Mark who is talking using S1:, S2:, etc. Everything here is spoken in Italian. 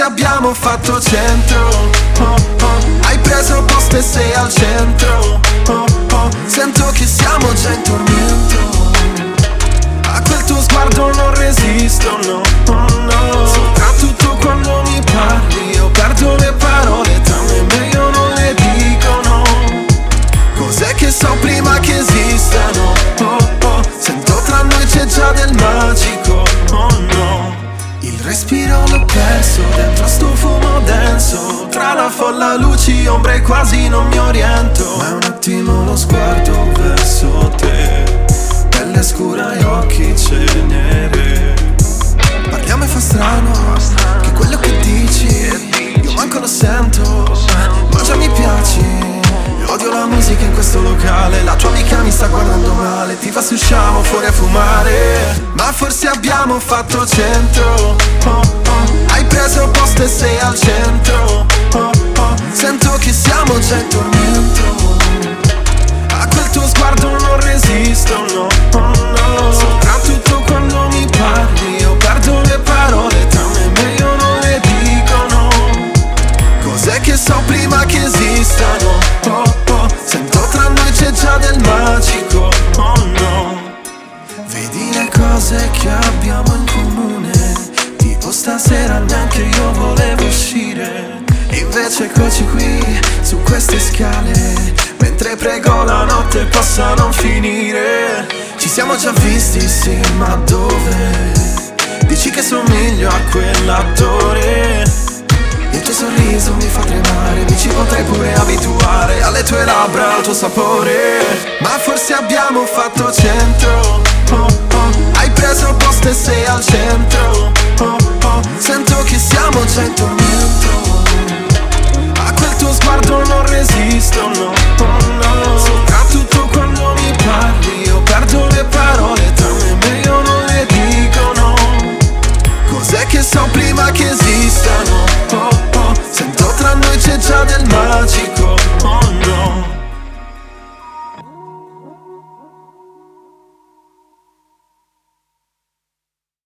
S1: abbiamo fatto centro, oh, oh. Hai preso posto e sei al centro, oh, oh. Sento che siamo già in tormento. A quel tuo sguardo non resisto, no, oh no. Soprattutto quando mi parli, io perdo le parole, tra me e meglio non le dico, no. Cos'è che so prima che esistano, oh, oh. Sento tra noi c'è già del magico, oh no. Il respiro l'ho perso dentro sto fumo denso. Tra la folla, luci, ombre, quasi non mi oriento. Ma un attimo lo sguardo verso te, pelle scura e occhi cenere. Parliamo e fa strano che quello che dici io manco lo sento, ma già mi piaci. Odio la musica in questo locale, la tua amica mi sta guardando male. Ti fa se usciamo fuori a fumare, ma forse abbiamo fatto centro, oh, oh. Hai preso posto e sei al centro, oh, oh. Sento che siamo già in tormento. A quel tuo sguardo non resisto, no, oh no. Soprattutto quando mi parli, io perdo le parole, tra me e meglio non le dico, no. Cos'è che so prima che esistano, oh, oh. Sento tra noi c'è già del magico, oh no. Vedi le cose che abbiamo in comune, tipo stasera neanche io volevo uscire. E invece eccoci qui, su queste scale, mentre prego la notte possa non finire. Ci siamo già visti, sì, ma dove? Dici che somiglio a quell'attore. Il tuo sorriso mi fa tremare, mi ci potrei pure abituare alle tue labbra, al tuo sapore. Ma forse abbiamo fatto centro, oh, oh. Hai preso posto e sei al centro, oh, oh. Sento che siamo già in tormento. A quel tuo sguardo non resisto, no, oh no. Soprattutto quando mi parli, io perdo le parole, tra me e meglio non le dico, no. Cos'è che so prima che esistano, oh, oh. Sento tra noi c'è già del magico.